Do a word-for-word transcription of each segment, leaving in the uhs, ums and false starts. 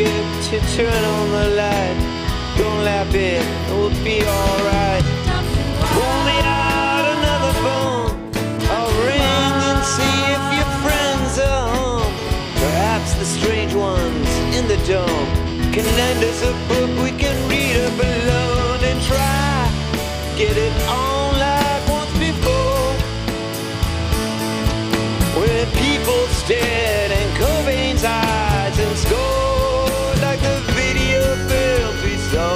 forget to turn on the light. Don't laugh it, it'll be alright. Pull me out another phone. I'll ring and see if your friends are home. Perhaps the strange ones in the dome can lend us a book we can read up alone and try get it on like once before, where people stared in Cobain's eyes and scored like the video films we saw.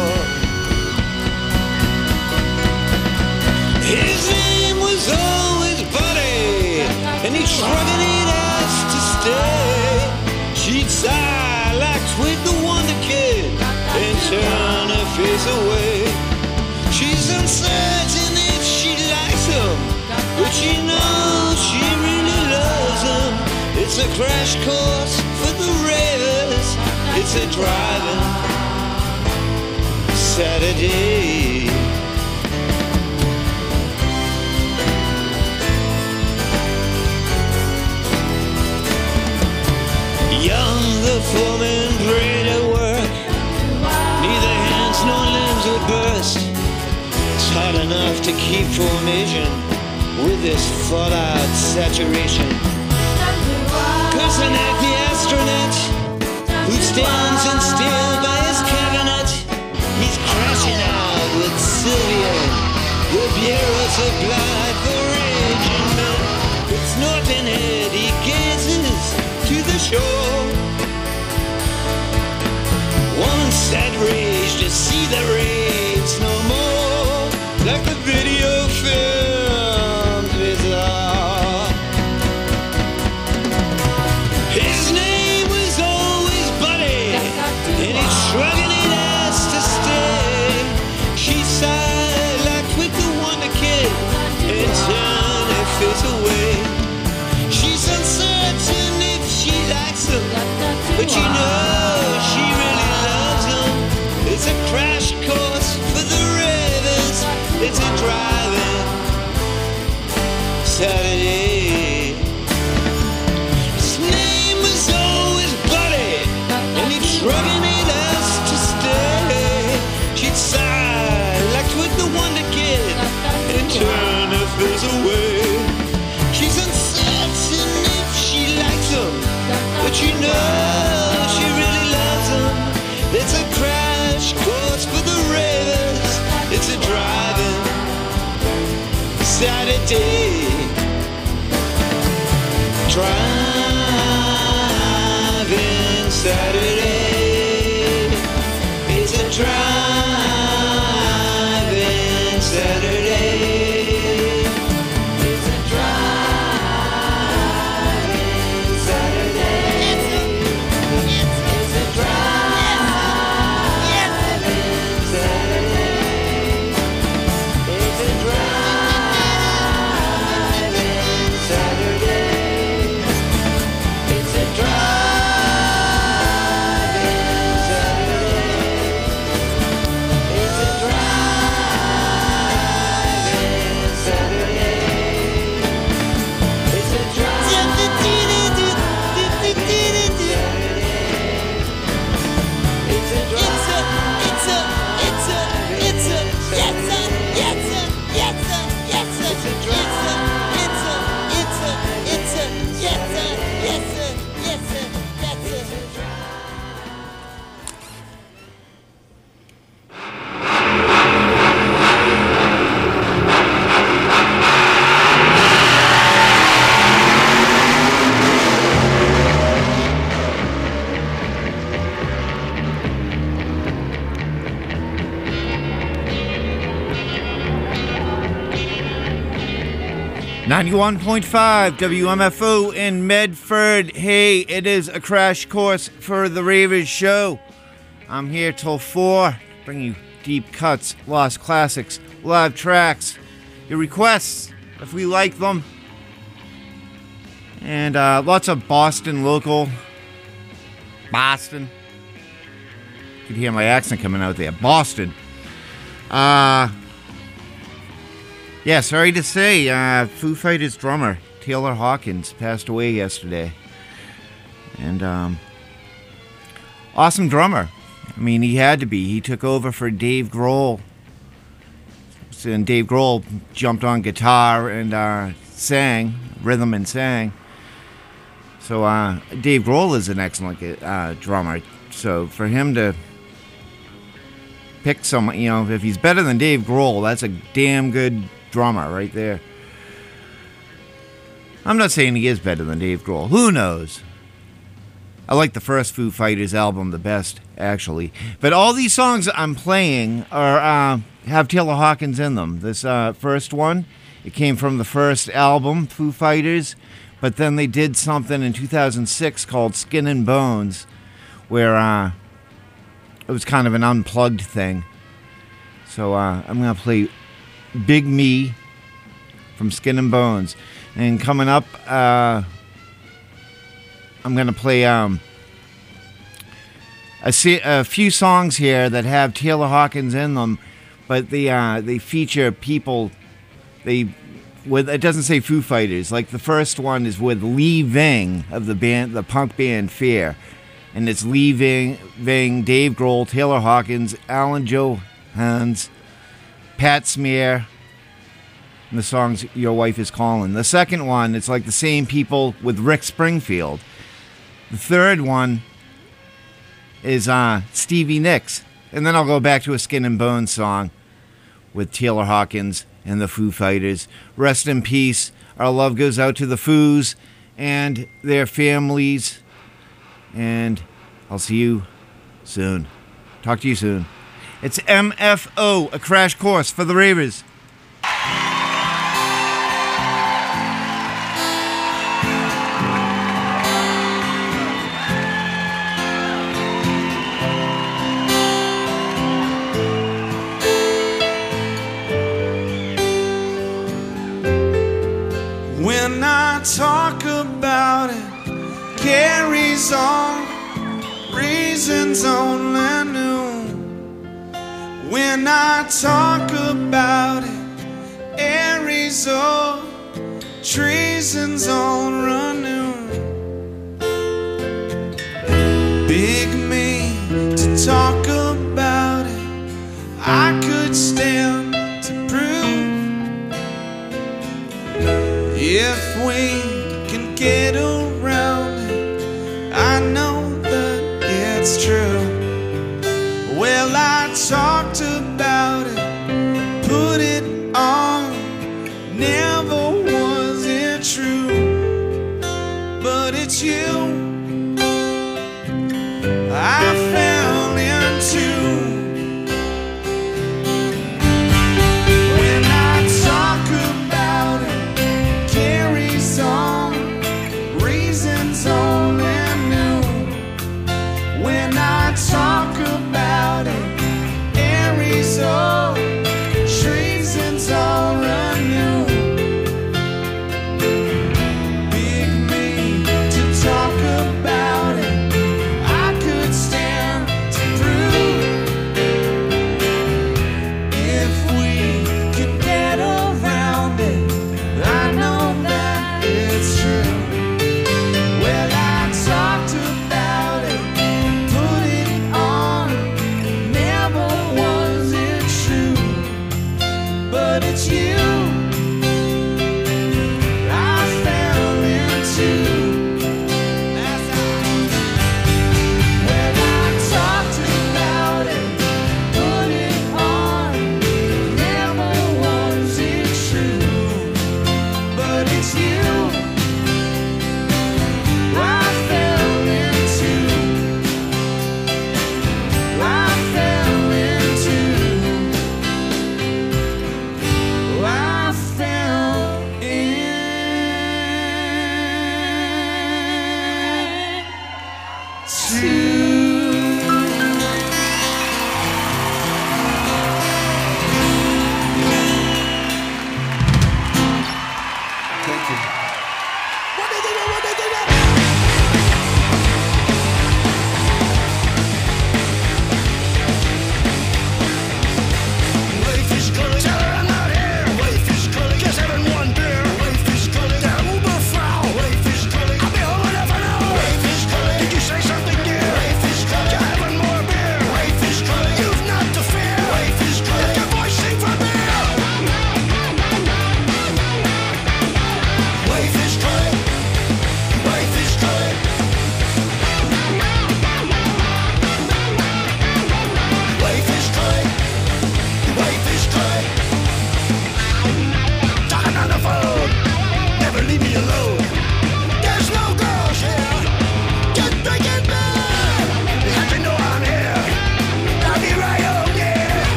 His name was always Buddy, and he shrugged it ass to stay. She'd sigh like Twig the Wonder Kid and turn her face away. She's uncertain if she likes him, but she knows she really loves him. It's a crash course for the ravers. It's a driving Saturday. Young, the foreman prayed at work. Neither hands nor limbs would burst. It's hard enough to keep formation with this fallout saturation. Kusanek, the astronaut, who stands in still by his cabinet, he's crashing out with Sylvia. The bureau supplied for raging men. It's Norton Head, he gazes to the shore. One sad rage to see the raves no more, like the video films we saw. His name was always Buddy, and he's shrugging his ass to stay. She sighed like Twig the Wonder Kid and turned her face away. She's uncertain if she likes him, but you know she really loves him. It's a crash course for the ravers. It's a driving Saturday. His name was always Buddy, and he'd shrugging his ass to stay. She'd sigh like Twig the Wonder Kid and turn her face away. She's uncertain if she likes him, but you know she really loves him. It's a crash course for the ravers. It's a driving Saturday. Driving Saturday. It's a driving Saturday. It's a driving Saturday. It's a, it's, it's a driving Saturday. It's a driving Saturday. It's a driving Saturday. It's a driving Saturday. It's a driving It's a it's a it's a it's a yes sir, yes sir, yes sir, yes sir. It's a it's a it's a it's a yes sir, yes sir, yes sir, yes sir. ninety-one point five W M F O in Medford. Hey, it is a crash course for the Ravers show. I'm here till four, bring you deep cuts, lost classics, live tracks, your requests, if we like them, and uh, lots of Boston local. Boston. You can hear my accent coming out there. Boston. Uh... Yeah, sorry to say, uh, Foo Fighters drummer Taylor Hawkins passed away yesterday. And um, awesome drummer. I mean, he had to be. He took over for Dave Grohl. And Dave Grohl jumped on guitar and uh, sang, rhythm and sang. So uh, Dave Grohl is an excellent uh, drummer. So for him to pick someone, you know, if he's better than Dave Grohl, that's a damn good drummer right there. I'm not saying he is better than Dave Grohl. Who knows? I like the first Foo Fighters album the best, actually. But all these songs I'm playing are uh, have Taylor Hawkins in them. This uh, first one, it came from the first album, Foo Fighters, but then they did something in two thousand six called Skin and Bones, where uh, it was kind of an unplugged thing. So uh, I'm going to play Big Me from Skin and Bones. And coming up, uh, I'm going to play um, a, a few songs here that have Taylor Hawkins in them, but they, uh, they feature people, they with it doesn't say Foo Fighters. Like the first one is with Lee Ving of the band, the punk band Fear. And it's Lee Ving, Ving, Dave Grohl, Taylor Hawkins, Alan Johans, Pat Smear, and the song's Your Wife Is Calling. The second one, it's like the same people with Rick Springfield. The third one is uh, Stevie Nicks. And then I'll go back to a Skin and Bones song with Taylor Hawkins and the Foo Fighters. Rest in peace. Our love goes out to the Foos and their families. And I'll see you soon. Talk to you soon. It's M F O, a crash course for the ravers. When I talk about it, carries on, reasons only knew. When I talk about it, Arizona, treason's on renew. Big me to talk about it, I could stand to prove. If we can get around it, I know that it's true. Well, I talked about it, put it on, never was it true. But it's you I fell into. When I talk about it, carries on, reasons only knew. When I talk about it, Arizona, treason's all renew. Big me to talk about it, I could stand to prove. If we could get around it, I know that it's true. Well, I talked about it, put it on.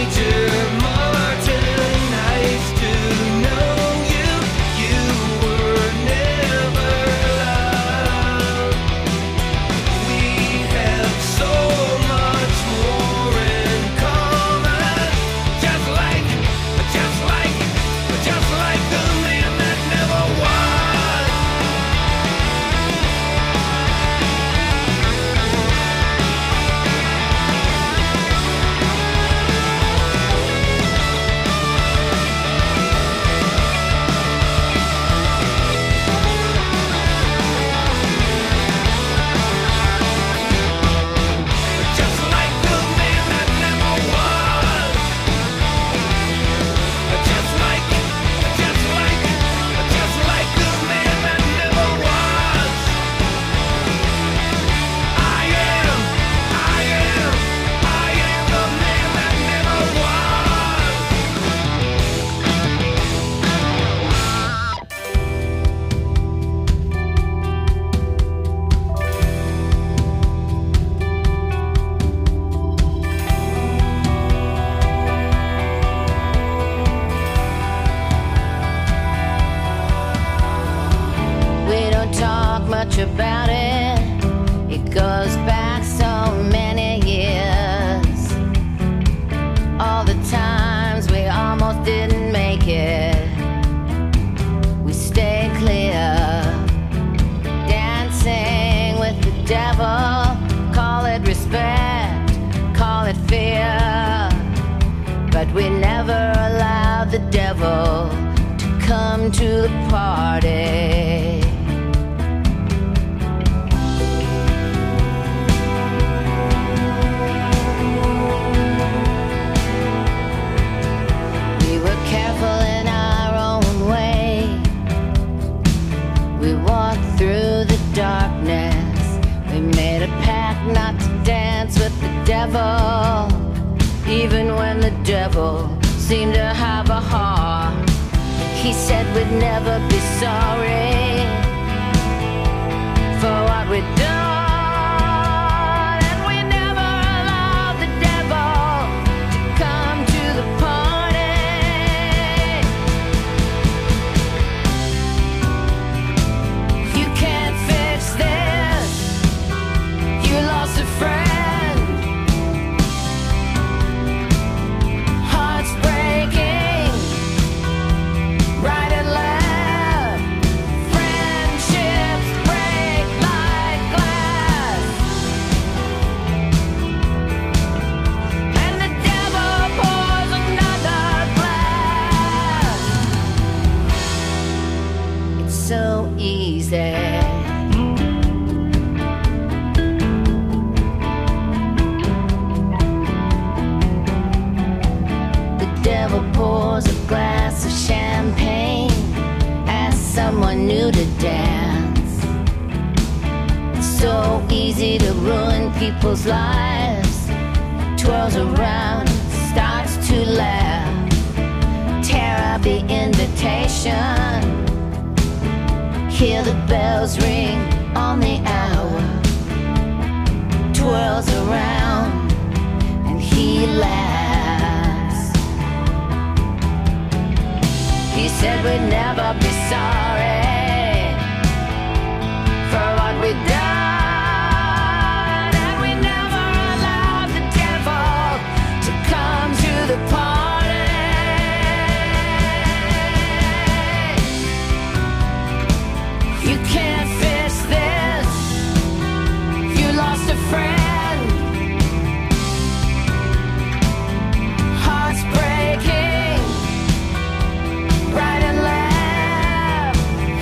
much about it. It goes back so many years. All the times we almost didn't make it, we stayed clear. Dancing with the devil, call it respect, call it fear. But we never allowed the devil to come to the party. We were careful in our own way. We walked through the darkness. We made a pact not to dance with the devil, even when the devil seemed to have a heart. He said we'd never be sorry for what we'd done, and we never allowed the devil to come to the party. You can't fix this. You lost a friend. So easy. The devil pours a glass of champagne, asks someone new to dance. It's so easy to ruin people's lives. Twirls around, starts to laugh, tear up the invitation. Hear the bells ring on the hour. Twirls around and he laughs. He said we'd never be sorry for what we'd done, and we never allowed the devil to come to the party. You can't fix this. You lost a friend. Hearts breaking, right and left.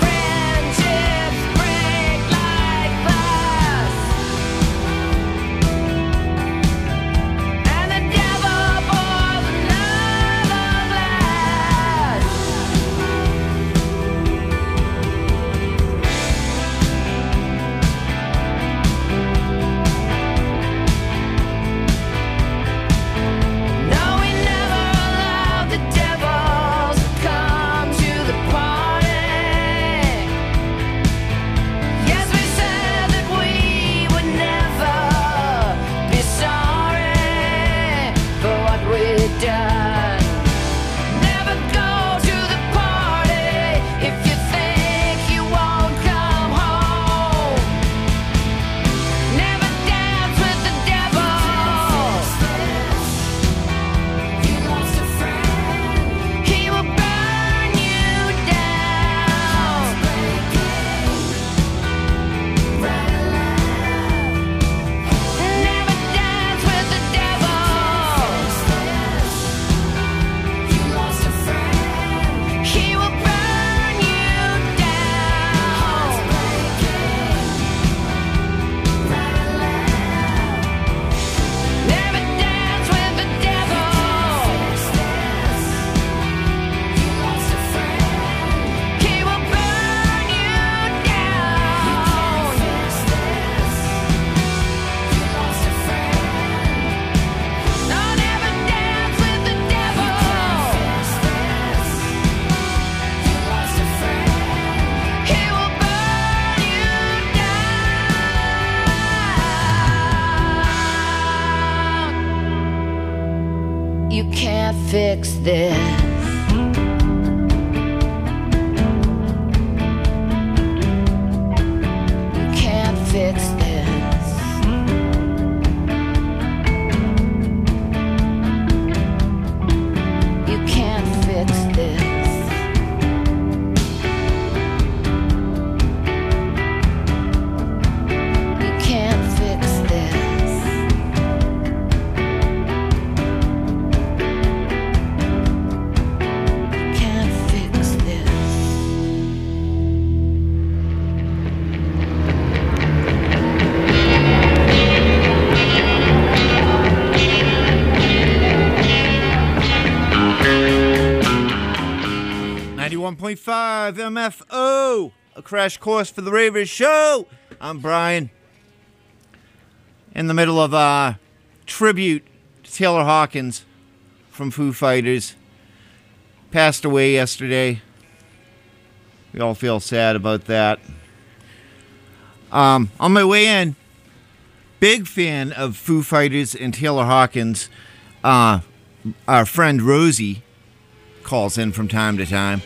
You can't fix this. You can't fix this. You can't fix this. ninety-one point five M F O, a crash course for the Ravers show. I'm Brian. In the middle of a tribute to Taylor Hawkins from Foo Fighters. Passed away yesterday. We all feel sad about that. Um, on my way in, big fan of Foo Fighters and Taylor Hawkins. Uh, our friend Rosie calls in from time to time.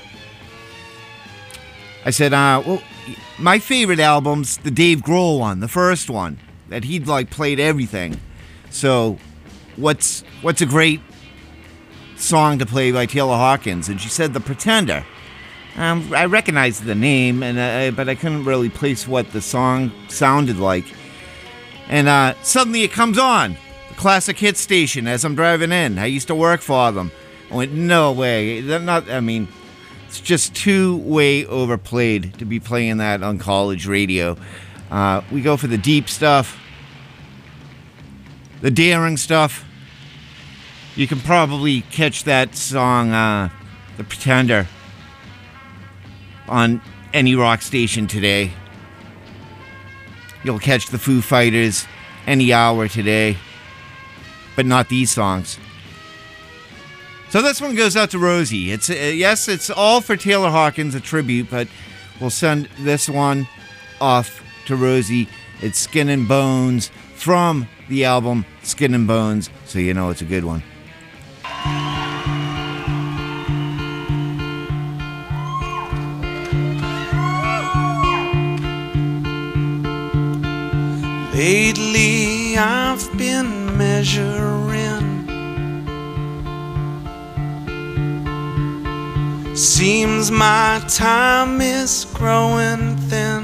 I said, uh, well, my favorite album's the Dave Grohl one, the first one, that he'd like played everything. So, what's what's a great song to play by Taylor Hawkins? And she said, The Pretender. Um, I recognized the name, and I, but I couldn't really place what the song sounded like. And uh, suddenly it comes on, the classic hit station, as I'm driving in. I used to work for them. I went, no way. They're not. I mean, it's just too way overplayed to be playing that on college radio. Uh, we go for the deep stuff, the daring stuff. You can probably catch that song, uh, The Pretender, on any rock station today. You'll catch the Foo Fighters any hour today, but not these songs. So this one goes out to Rosie. It's uh, yes, it's all for Taylor Hawkins, a tribute, but we'll send this one off to Rosie. It's Skin and Bones from the album Skin and Bones, so you know it's a good one. Lately I've been measuring. Seems my time is growing thin.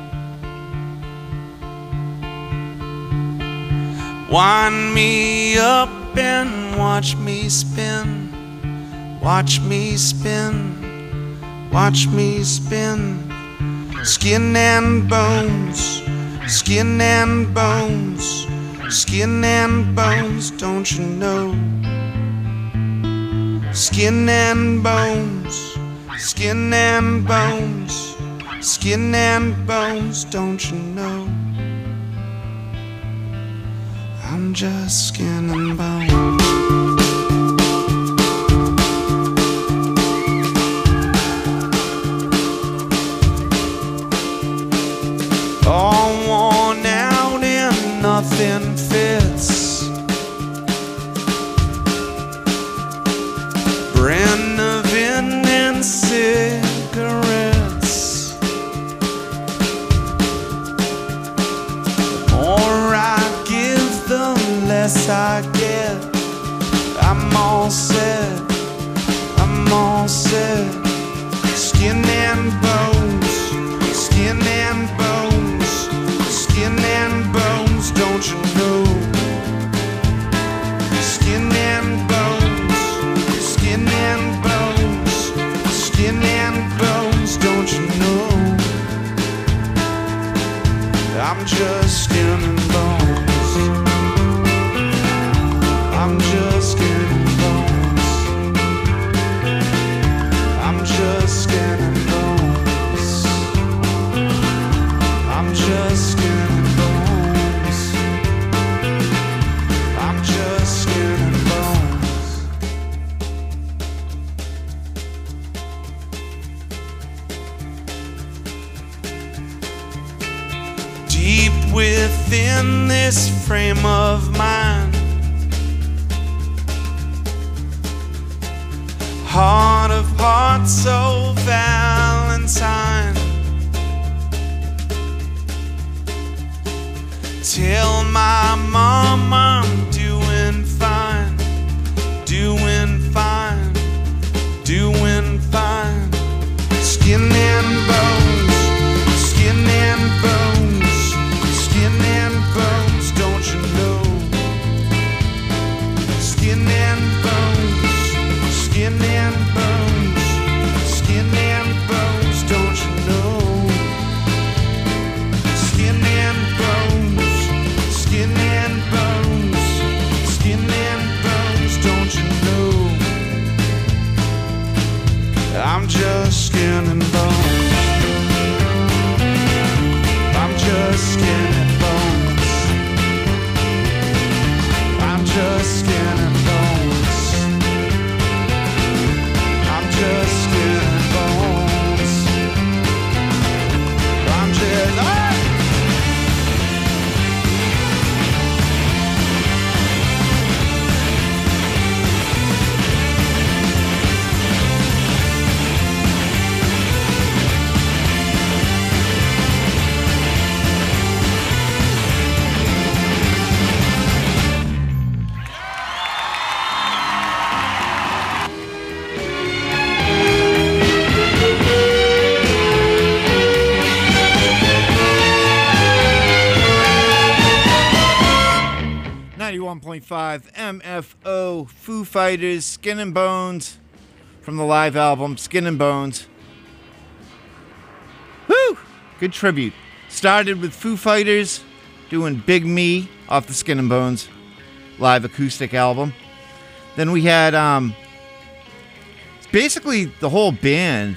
Wind me up and watch me spin. Watch me spin. Watch me spin. Skin and bones. Skin and bones, skin and bones, don't you know? Skin and bones, skin and bones, skin and bones, don't you know? I'm just skin and bones. All worn out and nothing fits. Brennivin and cigarettes. The more I give, the less I get. I'm all set, I'm all set. Skin and bones, skin and bones, skin and bones, don't you know? Skin and bones, skin and bones, skin and bones, don't you know? I'm just skin and bones. I'm just skin and bones. I'm just skin and bones. I'm just skin and bones. I'm just skin and bones. Deep within this frame of mine, not so Valentine. Tell my mom I'm doing fine, doing fine, doing fine. Skin and bones, skin and bones, skin and bones, don't you know? Skin and bones, skin and bones, skin and bones, don't you know? Skin and bones, skin and bones, skin and bones, don't you know? I'm just skin and bones. I'm just skin and bones. I'm just skin and bones. I'm just skin and bones. I'm just. Ah! ninety-one point five M F O, Foo Fighters, Skin and Bones, from the live album Skin and Bones. Woo! Good tribute. Started with Foo Fighters doing Big Me off the Skin and Bones live acoustic album. Then we had um, basically the whole band.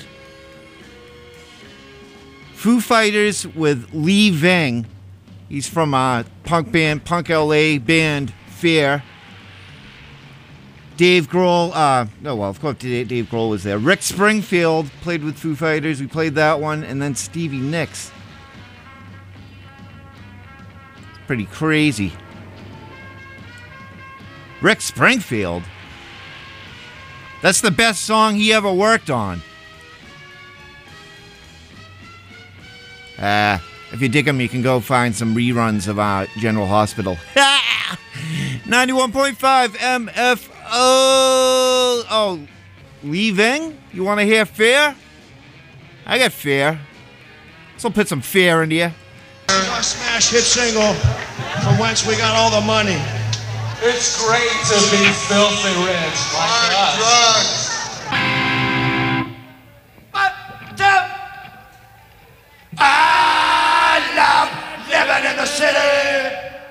Foo Fighters with Lee Ving. He's from a punk band, punk L A band, Fear. Dave Grohl, uh, no, well, of course Dave Grohl was there. Rick Springfield played with Foo Fighters. We played that one. And then Stevie Nicks. It's pretty crazy. Rick Springfield? That's the best song he ever worked on. Ah. Uh, If you dig them, you can go find some reruns of uh, General Hospital. ninety-one point five M F O. Oh, leaving? You want to hear Fear? I got Fear. So put some fear into you. Our smash hit single, from whence we got all the money. It's great to be filthy rich like us. Drugs. I love living in the city.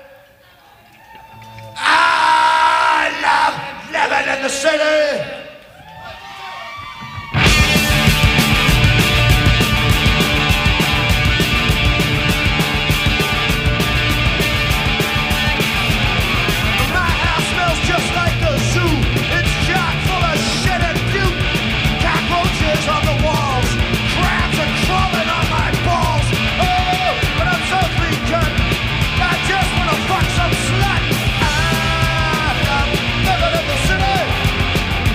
I love living in the city. My house smells just like a zoo. It's chock full of shit and puke. Cockroaches on the walls. Crabs are crawling on my balls. Oh, but I'm so clean cut. I just wanna fuck some slut. I love living in the city.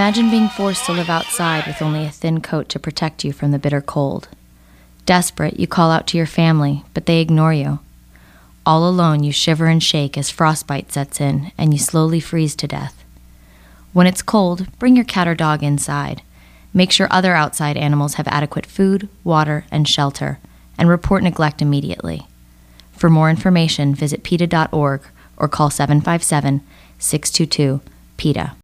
Imagine being forced to live outside with only a thin coat to protect you from the bitter cold. Desperate, you call out to your family, but they ignore you. All alone, you shiver and shake as frostbite sets in, and you slowly freeze to death. When it's cold, bring your cat or dog inside. Make sure other outside animals have adequate food, water, and shelter, and report neglect immediately. For more information, visit PETA dot org or call seven five seven, six two two, PETA.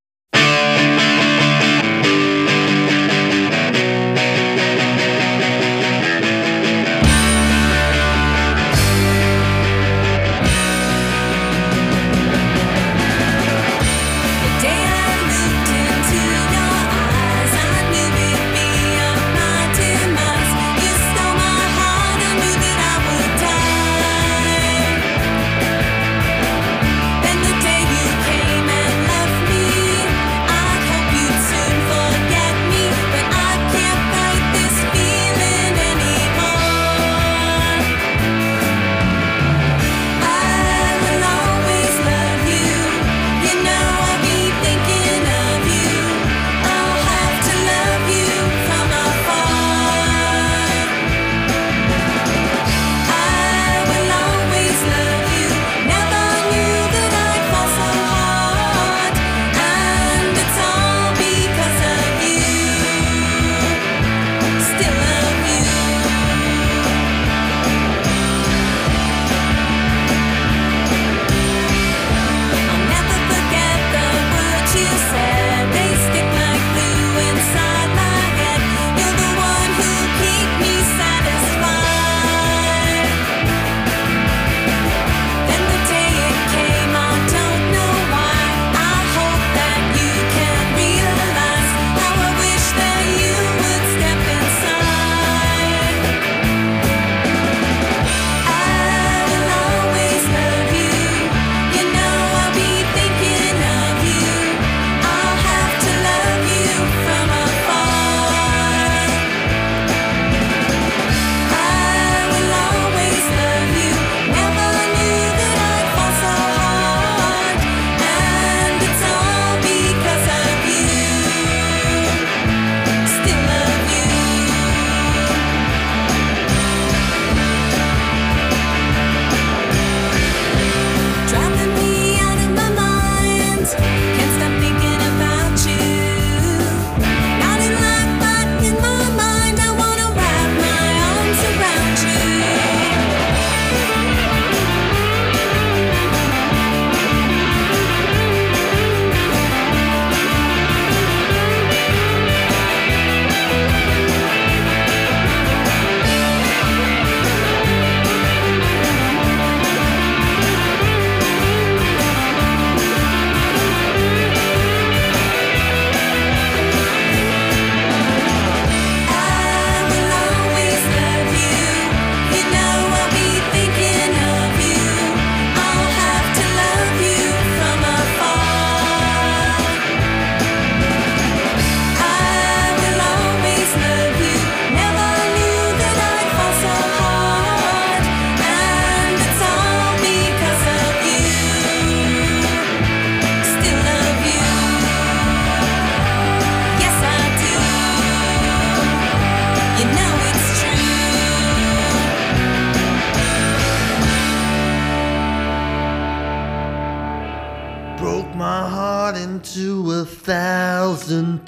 into a thousand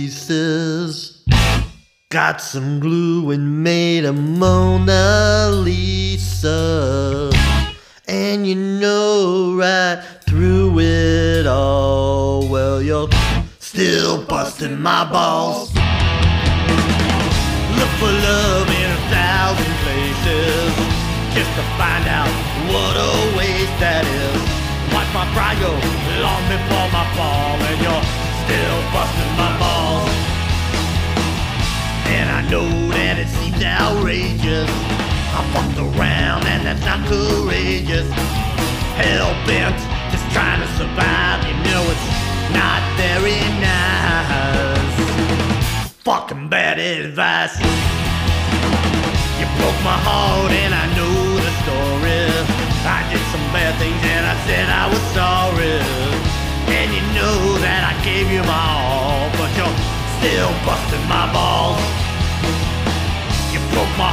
pieces. Got some glue and made a Mona Lisa. And you know right through it all, well, you're still busting my balls. Look for love in a thousand places, just to find out what a waste that is. Watch my pride go long before my fall, and you're still busting my balls. And I know that it seems outrageous, I fucked around and that's not courageous. Hell-bent, just trying to survive, you know it's not very nice. Fucking bad advice. You broke my heart and I know the story. I did some bad things and I said I was sorry. And you know that I gave you my all.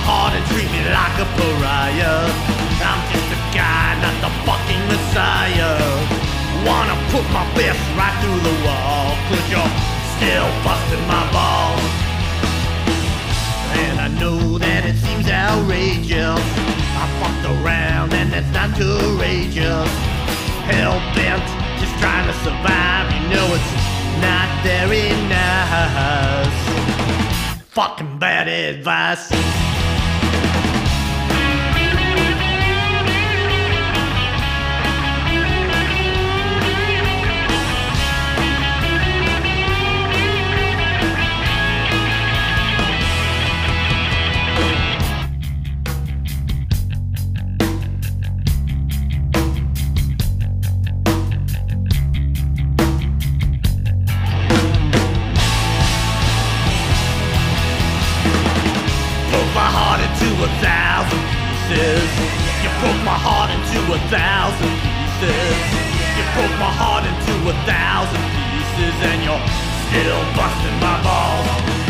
heart and treat me like a pariah. I'm just a guy, not the fucking messiah. Wanna put my fist right through the wall, cause you're still busting my balls. And I know that it seems outrageous, I fucked around and that's not courageous. Hell-bent, just trying to survive, you know it's not very nice. Fucking bad advice. A thousand pieces. You broke my heart into a thousand pieces. You broke my heart into a thousand pieces, and you're still busting my balls.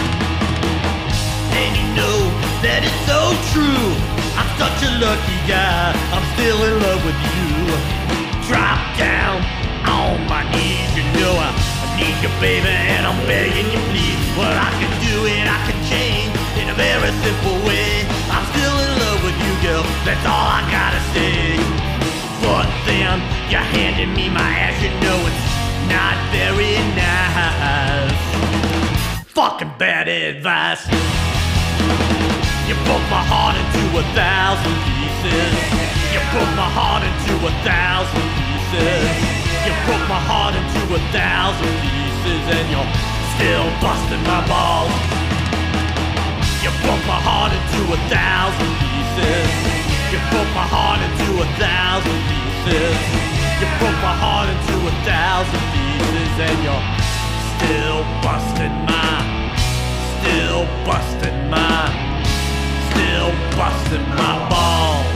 And you know that it's so true. I'm such a lucky guy, I'm still in love with you. Drop down on my knees, you know I, I need you, baby, and I'm begging you, please. Well, I can do it, I can change in a very simple way. I'm still in love with you, girl, that's all I gotta say. But then, you're handing me my ass, you know it's not very nice. Fucking bad advice. You broke my heart into a thousand pieces. You broke my heart into a thousand pieces. You broke my heart into a thousand pieces, and you're still busting my balls. You broke my heart into a thousand pieces. You broke my heart into a thousand pieces. You broke my heart into a thousand pieces, and you're still busting my, still busting my, still busting my balls.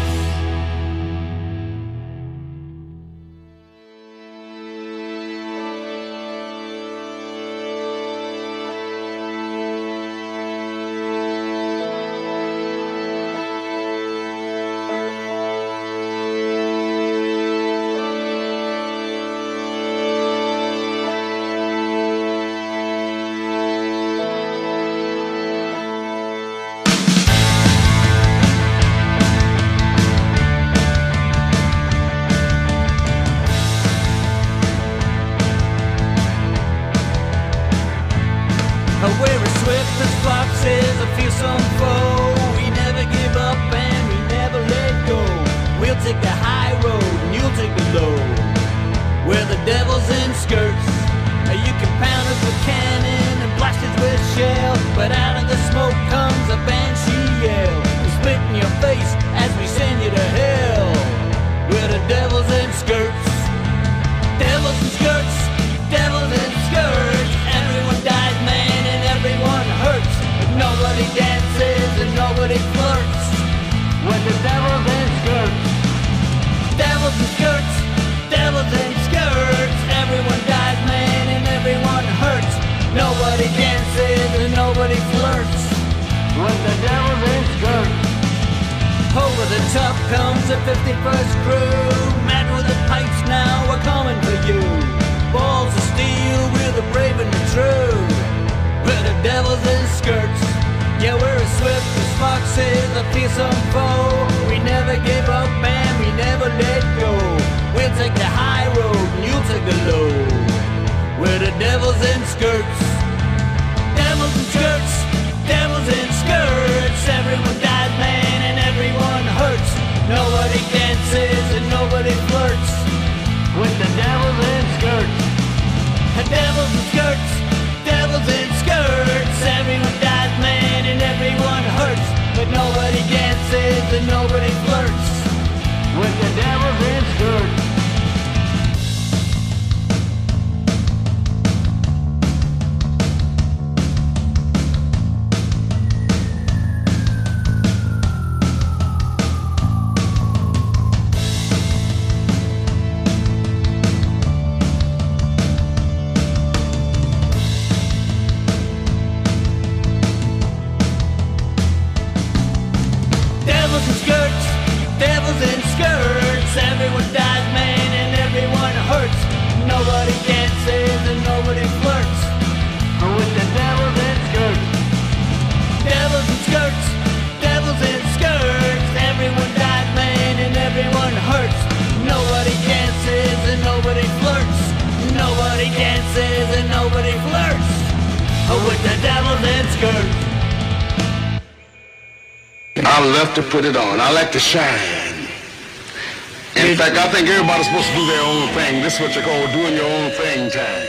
go. I love to put it on. I like to shine. In fact, I think everybody's supposed to do their own thing. This is what you call doing your own thing time.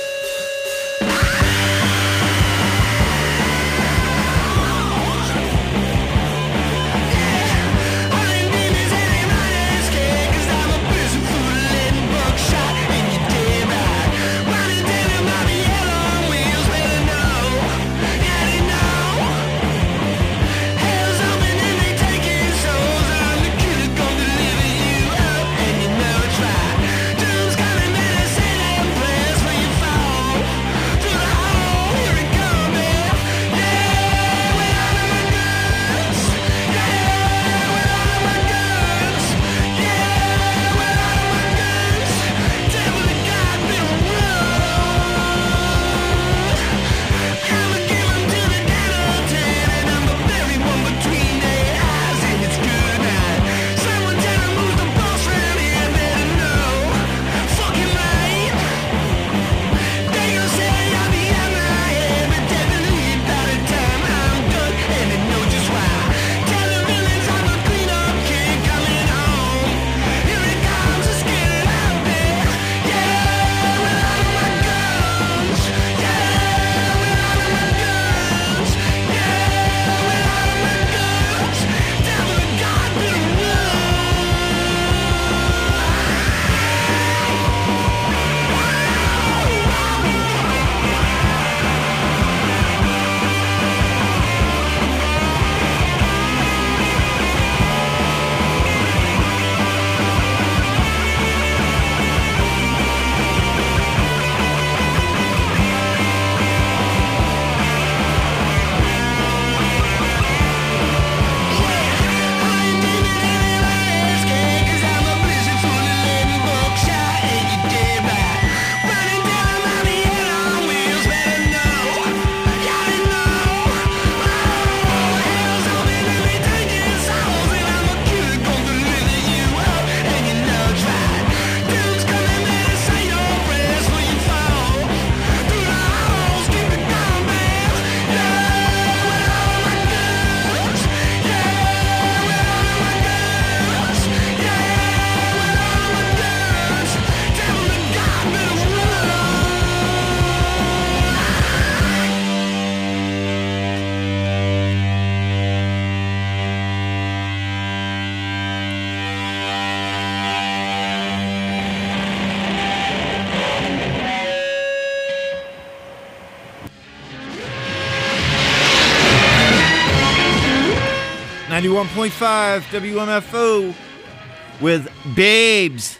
ninety-one point five W M F O with Babes,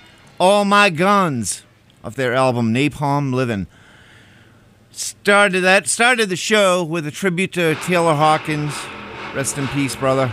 All My Guns, off their album Napalm Livin'. Started that started the show with a tribute to Taylor Hawkins. Rest in peace, brother.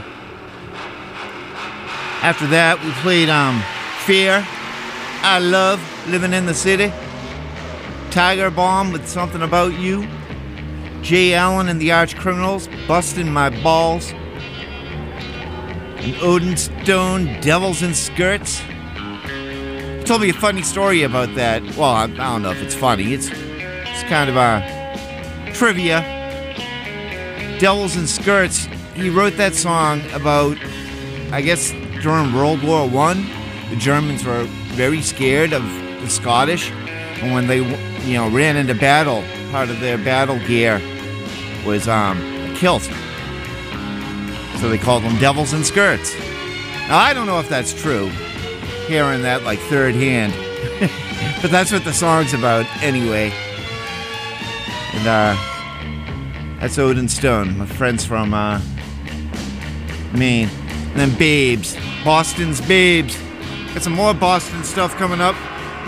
After that, we played um, Fear, I Love Living in the City, Tiger Bomb with Something About You, Jay Allen and the Arch Criminals, Bustin' My Balls, and Odin Stone, Devils in Skirts. He told me a funny story about that. Well, I, I don't know if it's funny. It's it's kind of a trivia. Devils in Skirts. He wrote that song about, I guess, during World War One. The Germans were very scared of the Scottish, and when they, you know, ran into battle, part of their battle gear was um, a kilt. So they called them Devils in Skirts. Now, I don't know if that's true, hearing that like third hand, but that's what the song's about anyway. And uh, that's Odin Stone, my friends from uh, Maine. And then Babes, Boston's Babes. Got some more Boston stuff coming up.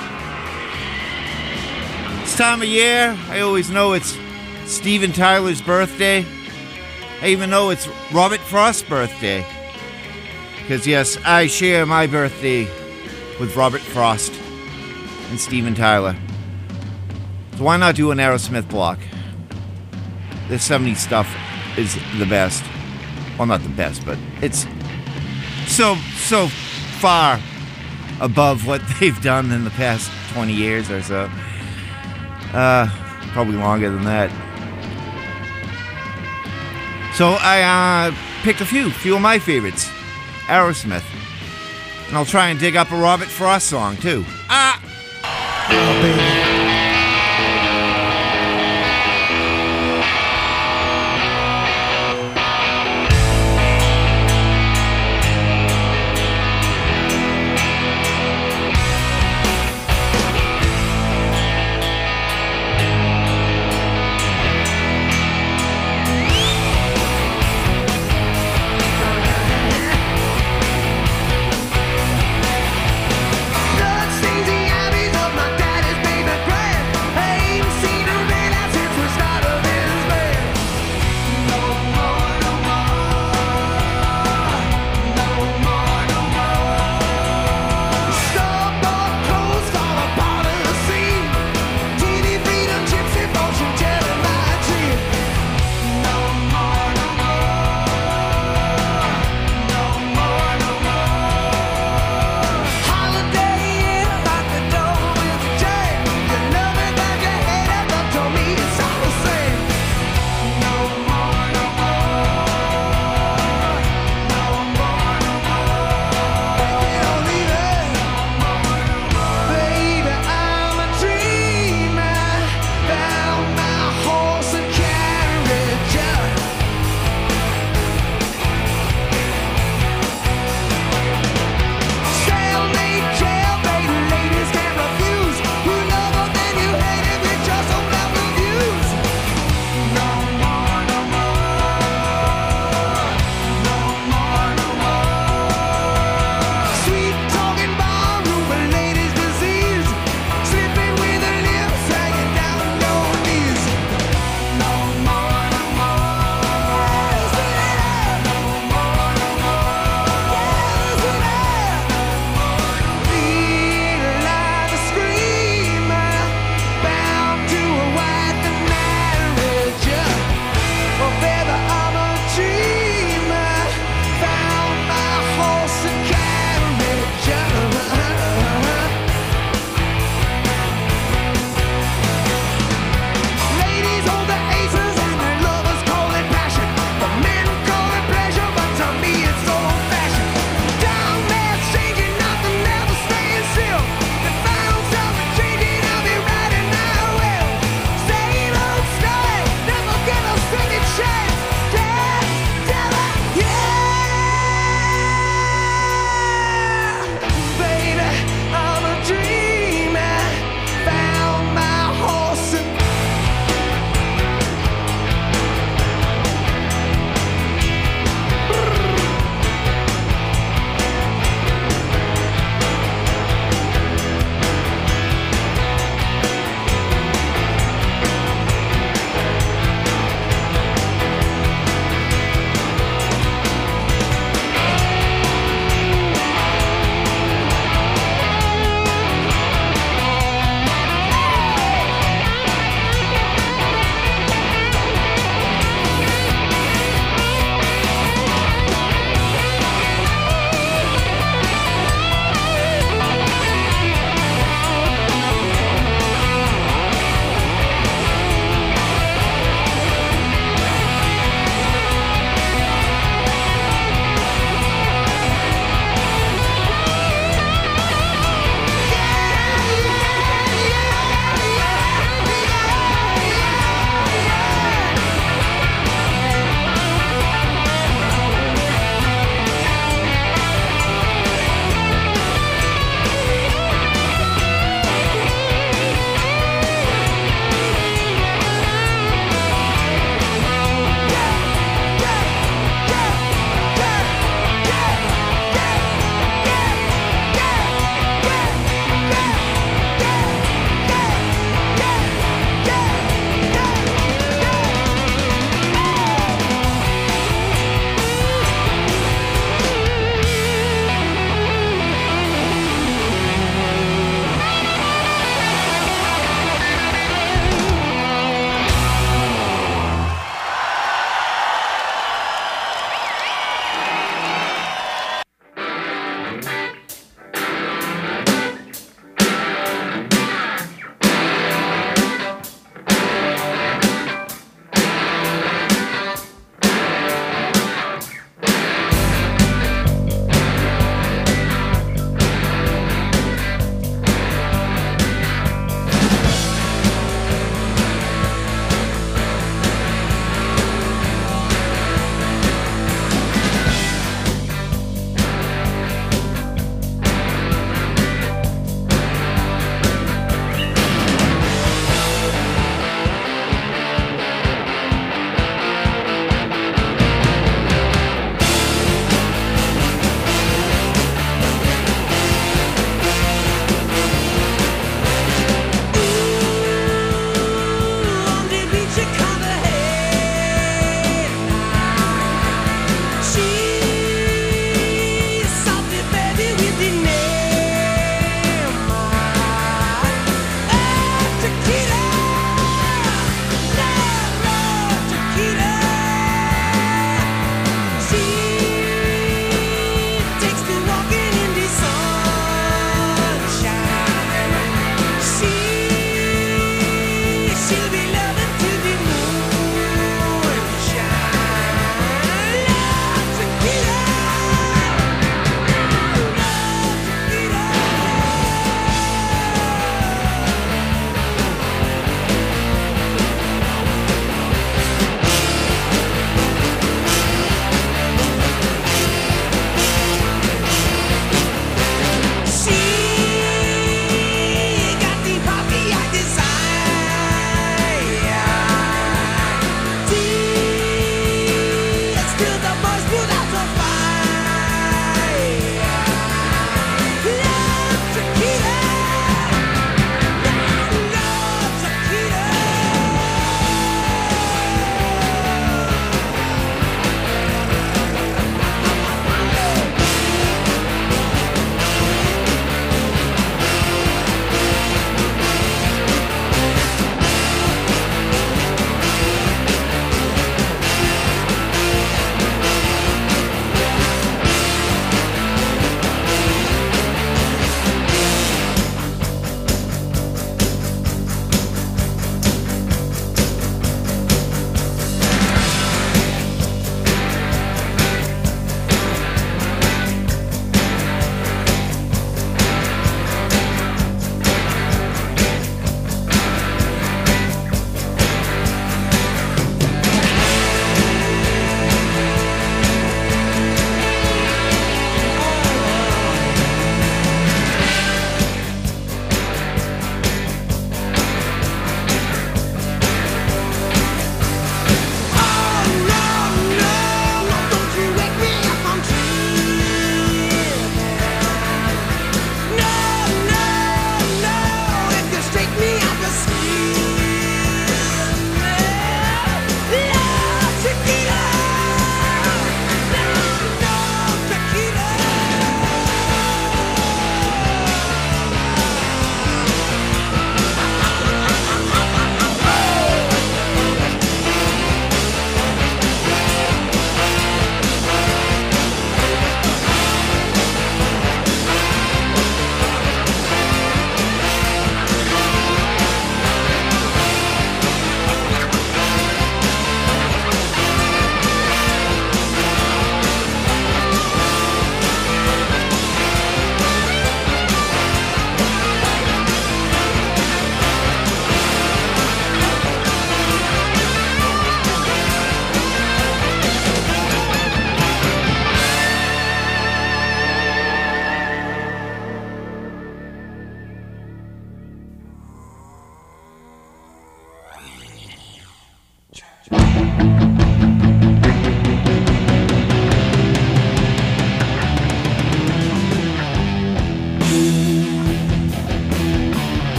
This time of year, I always know it's Steven Tyler's birthday. I even know it's Robert Frost's birthday. Because, yes, I share my birthday with Robert Frost and Steven Tyler. So why not do an Aerosmith block? The seventies stuff is the best. Well, not the best, but it's so, so far above what they've done in the past twenty years or so. Uh, probably longer than that. So I uh, picked a few, few of my favorites. Aerosmith. And I'll try and dig up a Robert Frost song, too. Ah! I'll be